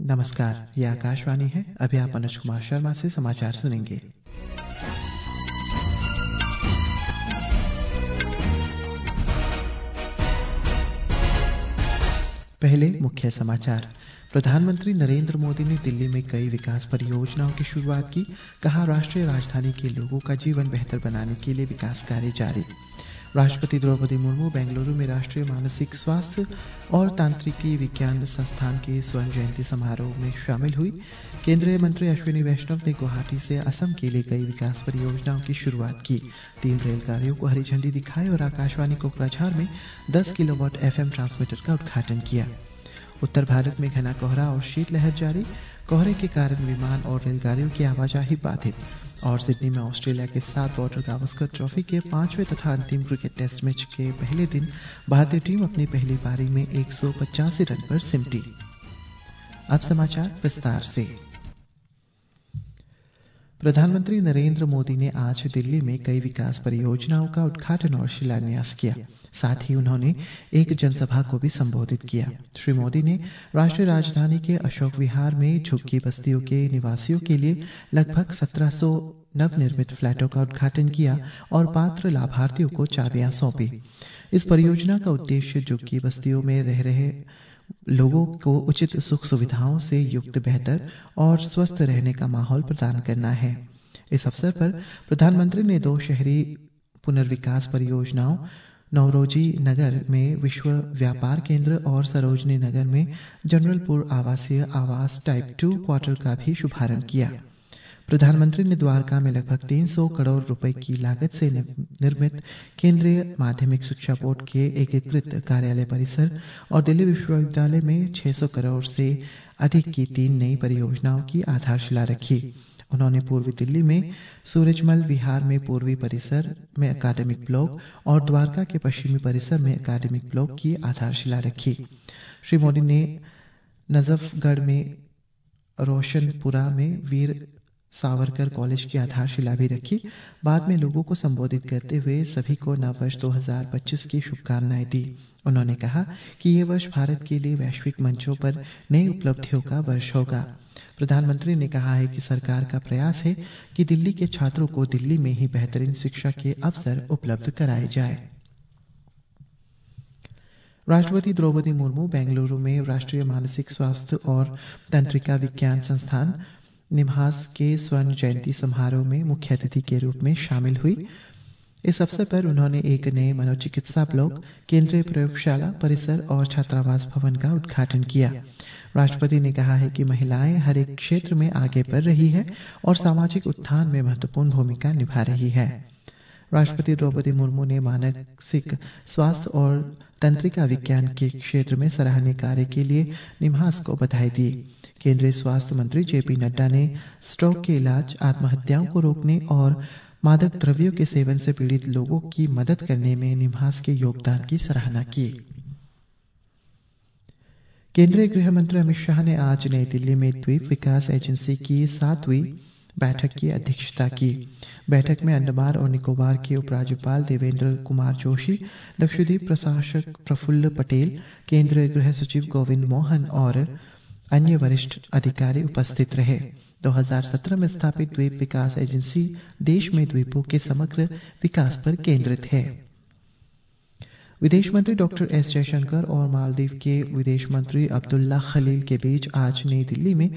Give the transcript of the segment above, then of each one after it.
नमस्कार, ये आकाशवाणी है। अभी आप अनुज कुमार शर्मा से समाचार सुनेंगे। पहले मुख्य समाचार। प्रधानमंत्री नरेंद्र मोदी ने दिल्ली में कई विकास परियोजनाओं की शुरुआत की। कहा, राष्ट्रीय राजधानी के लोगों का जीवन बेहतर बनाने के लिए विकास कार्य जारी। राष्ट्रपति द्रौपदी मुर्मू बेंगलुरु में राष्ट्रीय मानसिक स्वास्थ्य और तांत्रिकी विज्ञान संस्थान के स्वर्ण जयंती समारोह में शामिल हुई। केंद्रीय मंत्री अश्विनी वैष्णव ने गुवाहाटी से असम के लिए कई विकास परियोजनाओं की शुरुआत की। 3 रेलगाड़ियों को हरी झंडी दिखाई और आकाशवाणी कोकराझार में 10 किलोवाट FM ट्रांसमीटर का उद्घाटन किया। उत्तर भारत में घना कोहरा और शीतलहर जारी। कोहरे के कारण विमान और रेलगाड़ियों की आवाजाही बाधित। और सिडनी में ऑस्ट्रेलिया के साथ बॉर्डर गावस्कर ट्रॉफी के 5वें तथा अंतिम क्रिकेट टेस्ट मैच के पहले दिन भारतीय टीम अपनी पहली पारी में 185 रन पर सिमटी। अब समाचार विस्तार से। प्रधानमंत्री नरेंद्र मोदी ने आज दिल्ली में कई विकास परियोजनाओं का उद्घाटन और शिलान्यास किया। साथ ही उन्होंने एक जनसभा को भी संबोधित किया। श्री मोदी ने राष्ट्रीय राजधानी के अशोक विहार में झुग्गी बस्तियों के निवासियों के लिए लगभग 1700 नवनिर्मित फ्लैटों का उद्घाटन किया और पात्र लाभार्थियों को चाबियां सौंपी। इस परियोजना का उद्देश्य झुग्गी बस्तियों में रह रहे लोगों को उचित सुख सुविधाओं से युक्त बेहतर और स्वस्थ रहने का माहौल प्रदान करना है। इस अवसर पर प्रधानमंत्री ने 2 शहरी पुनर्विकास परियोजनाओं, नवरोजी नगर में विश्व व्यापार केंद्र और सरोजनी नगर में जनरलपुर आवासीय आवास टाइप 2 क्वार्टर का भी शुभारंभ किया। प्रधानमंत्री ने द्वारका में लगभग 300 करोड़ रुपए की लागत से निर्मित केंद्रीय माध्यमिक शिक्षा बोर्ड के एकीकृत कार्यालय परिसर और दिल्ली विश्वविद्यालय में 600 करोड़ से अधिक की 3 नई परियोजनाओं की आधारशिला रखी। उन्होंने पूर्वी दिल्ली में सूरजमल विहार में पूर्वी परिसर में अकादमिक ब्लॉक और द्वारका के पश्चिमी परिसर में अकादमिक ब्लॉक की आधारशिला रखी। श्री मोदी ने नजफगढ़ में रोशनपुरा में वीर सावरकर कॉलेज की आधारशिला भी रखी। बाद में लोगों को संबोधित करते हुए सभी को नववर्ष 2025 की शुभकामनाएं दी। उन्होंने कहा कि ये वर्ष भारत के लिए वैश्विक मंचों पर नई उपलब्धियों का वर्ष होगा। प्रधानमंत्री ने कहा है कि सरकार का प्रयास है कि दिल्ली के छात्रों को दिल्ली में ही बेहतरीन शिक्षा के अवसर उपलब्ध कराए जाए। राष्ट्रपति द्रौपदी मुर्मू बेंगलुरु में राष्ट्रीय मानसिक स्वास्थ्य और तंत्रिका विज्ञान संस्थान निम्हांस के स्वर्ण जयंती समारोह में मुख्य अतिथि के रूप में शामिल हुई। इस अवसर पर उन्होंने एक नए मनोचिकित्सा ब्लॉक, केंद्रीय प्रयोगशाला परिसर और छात्रावास भवन का उद्घाटन किया। राष्ट्रपति ने कहा है कि महिलाएं हर एक क्षेत्र में आगे बढ़ रही है और सामाजिक उत्थान में महत्वपूर्ण भूमिका निभा रही है। राष्ट्रपति द्रौपदी मुर्मू ने मानसिक स्वास्थ्य और तंत्रिका विज्ञान के क्षेत्र में सराहनीय कार्य के लिए निम्हांस को बधाई दी। केंद्रीय स्वास्थ्य मंत्री JP नड्डा ने स्ट्रोक के इलाज, आत्महत्याओं को रोकने और मादक द्रव्यों के सेवन से पीड़ित लोगों की मदद करने में निम्हांस के योगदान की सराहना की। केंद्रीय गृह मंत्री अमित शाह ने आज नई दिल्ली में द्वीप विकास एजेंसी की 7वीं बैठक की अध्यक्षता की। बैठक में अंडमान और निकोबार के उपराज्यपाल देवेंद्र कुमार जोशी, लक्षद्वीप प्रशासक प्रफुल्ल पटेल, केंद्रीय गृह सचिव गोविंद मोहन और अन्य वरिष्ठ अधिकारी उपस्थित रहे। 2017 में स्थापित द्वीप विकास एजेंसी देश में द्वीपों के समग्र विकास पर केंद्रित है। विदेश मंत्री डॉक्टर S जयशंकर और मालदीव के विदेश मंत्री अब्दुल्ला खलील के बीच आज नई दिल्ली में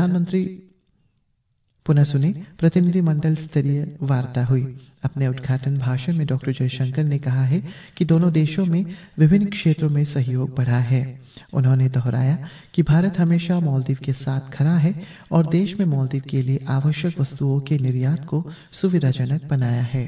प्रतिनिधिमंडल स्तरीय वार्ता हुई। अपने उद्घाटन भाषण में डॉक्टर जयशंकर ने कहा है कि दोनों देशों में विभिन्न क्षेत्रों में सहयोग बढ़ा है। उन्होंने दोहराया कि भारत हमेशा मालदीव के साथ खड़ा है और देश में मालदीव के लिए आवश्यक वस्तुओं के निर्यात को सुविधाजनक बनाया है।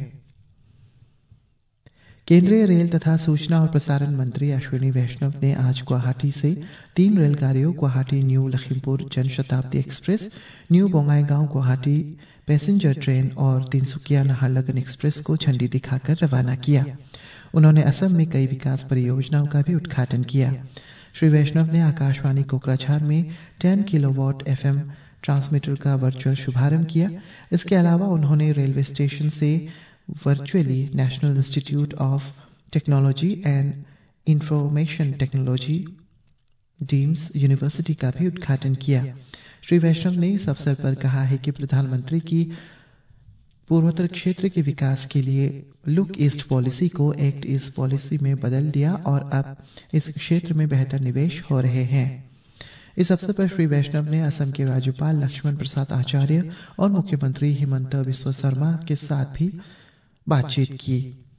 केंद्रीय रेल तथा सूचना और प्रसारण मंत्री अश्विनी वैष्णव ने आज गुवाहाटी से 3 रेलगाड़ियों Guwahati new Lakhimpur Janshatabdi express, new Bongaigaon Guwahati passenger train और तिनसुकिया नाहरलगुन एक्सप्रेस को झंडी दिखाकर रवाना किया। उन्होंने असम में कई विकास परियोजनाओं का भी उद्घाटन किया। श्री वैष्णव ने आकाशवाणी कोकराझार में 10 किलोवाट FM ट्रांसमीटर का वर्चुअल शुभारंभ किया। इसके अलावा उन्होंने रेलवे स्टेशन से virtually national institute of technology and information technology deemed university का भी उद्घाटन किया। श्री वैष्णव ने इस अवसर पर कहा है कि प्रधानमंत्री की पूर्वोत्तर क्षेत्र के विकास के लिए लुक ईस्ट पॉलिसी को एक्ट ईस्ट पॉलिसी में बदल दिया और अब इस क्षेत्र में बेहतर निवेश हो रहे हैं। इस अवसर पर श्री वैष्णव ने असम के राज्यपाल लक्ष्मण प्रसाद आचार्य और मुख्यमंत्री हिमंत बिस्वा शर्मा के साथ भी बातचीत की।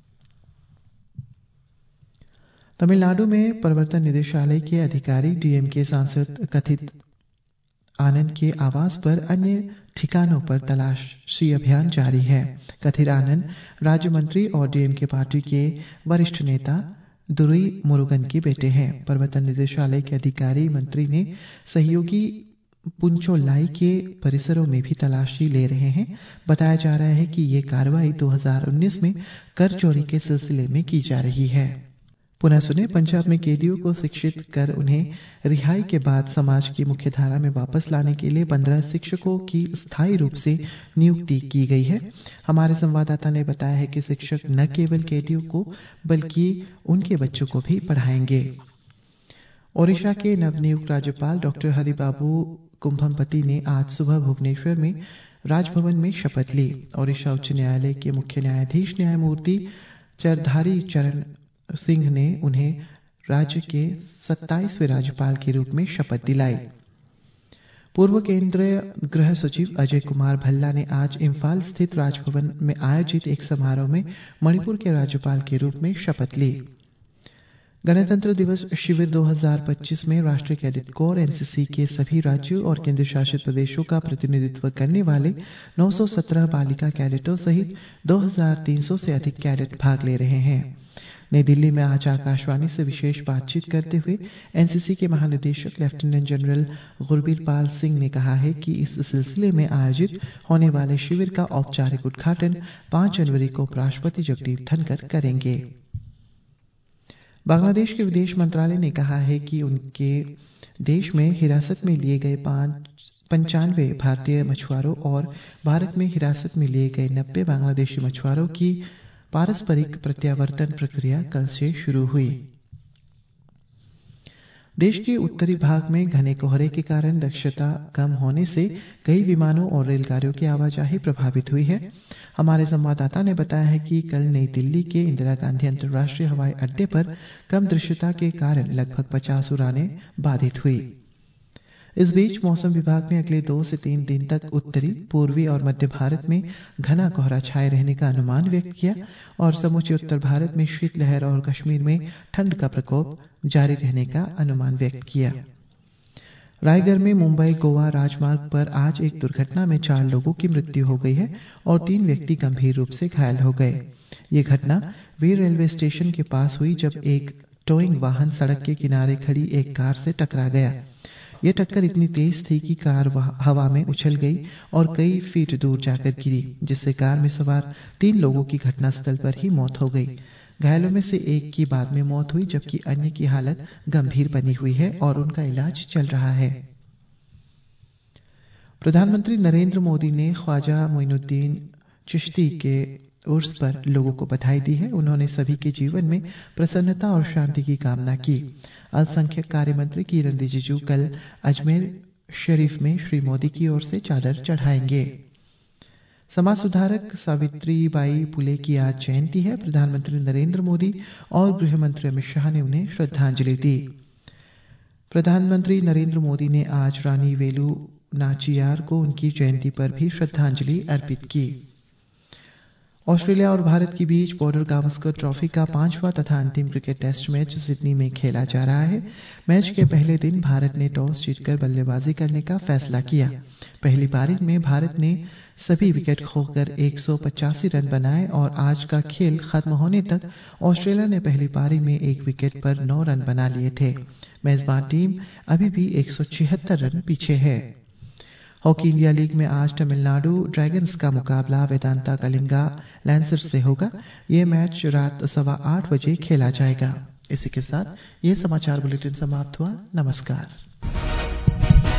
तमिलनाडु में प्रवर्तन निदेशालय के अधिकारी डीएमके सांसद कथित आनंद के आवास पर अन्य ठिकानों पर तलाशी अभियान जारी है। कथित आनंद राज्य मंत्री और डीएमके पार्टी के वरिष्ठ नेता दुरुई मुरुगन के बेटे हैं। प्रवर्तन निदेशालय के अधिकारी मंत्री ने सहयोगी पुंचोलाई के परिसरों में भी तलाशी ले रहे हैं। बताया जा रहा है कि ये कार्रवाई 2019 में कर चोरी के सिलसिले में की जा रही है। पुनः सुने, पंजाब में कैदियों को शिक्षित कर उन्हें रिहाई के बाद समाज की मुख्य धारा में वापस लाने के लिए 15 शिक्षकों की स्थायी रूप से नियुक्ति की गई है। हमारे संवाददाता ने बताया है कि शिक्षक न केवल कैदियों को बल्कि उनके बच्चों को भी पढ़ाएंगे। ओडिशा के नवनियुक्त राज्यपाल डॉक्टर हरिबाबू कुंभमपति ने आज सुबह भुवनेश्वर में राजभवन में शपथ ली। ओडिशा उच्च न्यायालय के मुख्य न्यायाधीश न्यायमूर्ति चरधारी चरण सिंह ने उन्हें राज्य के 27वें राज्यपाल के रूप में शपथ दिलाई। पूर्व केंद्रीय गृह सचिव अजय कुमार भल्ला ने आज इम्फाल स्थित राजभवन में आयोजित एक समारोह में मणिपुर के राज्यपाल के रूप में शपथ ली। गणतंत्र दिवस शिविर 2025 में राष्ट्रीय कैडेट कोर एनसीसी के सभी राज्यों और केंद्र शासित प्रदेशों का प्रतिनिधित्व करने वाले 917 बालिका कैडेटों सहित 2300 से अधिक कैडेट भाग ले रहे हैं। नई दिल्ली में आज आकाशवाणी से विशेष बातचीत करते हुए एनसीसी के महानिदेशक लेफ्टिनेंट जनरल गुरबीर पाल सिंह ने कहा है कि इस सिलसिले में आयोजित होने वाले शिविर का औपचारिक उद्घाटन 5 जनवरी को उपराष्ट्रपति जगदीप धनखड़ करेंगे। बांग्लादेश के विदेश मंत्रालय ने कहा है कि उनके देश में हिरासत में लिए गए 95 भारतीय मछुआरों और भारत में हिरासत में लिए गए 90 बांग्लादेशी मछुआरों की पारस्परिक प्रत्यावर्तन प्रक्रिया कल से शुरू हुई। देश के उत्तरी भाग में घने कोहरे के कारण दक्षता कम होने से कई विमानों और रेलगाड़ियों की आवाजाही प्रभावित हुई है। हमारे संवाददाता ने बताया है कि कल नई दिल्ली के इंदिरा गांधी अंतर्राष्ट्रीय हवाई अड्डे पर कम दृश्यता के कारण लगभग 50 उड़ानें बाधित हुई। इस बीच मौसम विभाग ने अगले 2 से 3 दिन तक उत्तरी, पूर्वी और मध्य भारत में घना कोहरा छाए रहने का अनुमान व्यक्त किया और समूचे उत्तर भारत में शीतलहर और कश्मीर में ठंड का प्रकोप जारी रहने का अनुमान व्यक्त किया। रायगढ़ में मुंबई गोवा राजमार्ग पर आज एक दुर्घटना में 4 लोगों की मृत्यु हो गई है और 3 व्यक्ति गंभीर रूप से घायल हो गए। ये घटना वीर रेलवे स्टेशन के पास हुई जब एक टोइंग वाहन सड़क के किनारे खड़ी एक कार से टकरा गया। यह टक्कर इतनी तेज थी कि कार हवा में उछल गई और कई फीट दूर जाकर गिरी, जिससे कार में सवार 3 लोगों की घटनास्थल पर ही मौत हो गई। घायलों में से एक की बाद में मौत हुई जबकि अन्य की हालत गंभीर बनी हुई है और उनका इलाज चल रहा है। प्रधानमंत्री नरेंद्र मोदी ने ख्वाजा मोइनुद्दीन चिश्ती के उर्स पर लोगों को बधाई दी है। उन्होंने सभी के जीवन में प्रसन्नता और शांति की कामना की। अल्पसंख्यक कार्य मंत्री किरण रिजिजू कल अजमेर शरीफ में श्री मोदी की ओर से चादर चढ़ाएंगे। समाज सुधारक सावित्रीबाई फुले की आज जयंती है। प्रधानमंत्री नरेंद्र मोदी और गृह मंत्री अमित शाह ने उन्हें श्रद्धांजलि दी। प्रधानमंत्री नरेंद्र मोदी ने आज रानी वेलु नाचियार को उनकी जयंती पर भी श्रद्धांजलि अर्पित की। ऑस्ट्रेलिया और भारत के बीच बॉर्डर गावस्कर ट्रॉफी का 5वां तथा अंतिम क्रिकेट टेस्ट मैच सिडनी में खेला जा रहा है। मैच के पहले दिन भारत ने टॉस जीतकर बल्लेबाजी करने का फैसला किया। पहली पारी में भारत ने सभी विकेट खोकर 185 रन बनाए और आज का खेल खत्म होने तक ऑस्ट्रेलिया ने पहली पारी में 1 विकेट पर 9 रन बना लिए थे। मेजबान टीम अभी भी 176 रन पीछे है। हॉकी इंडिया लीग में आज तमिलनाडु ड्रैगन्स का मुकाबला वेदांता कलिंगा लैंसर्स से होगा। यह मैच रात 8:15 बजे खेला जाएगा। इसी के साथ यह समाचार बुलेटिन समाप्त हुआ। नमस्कार।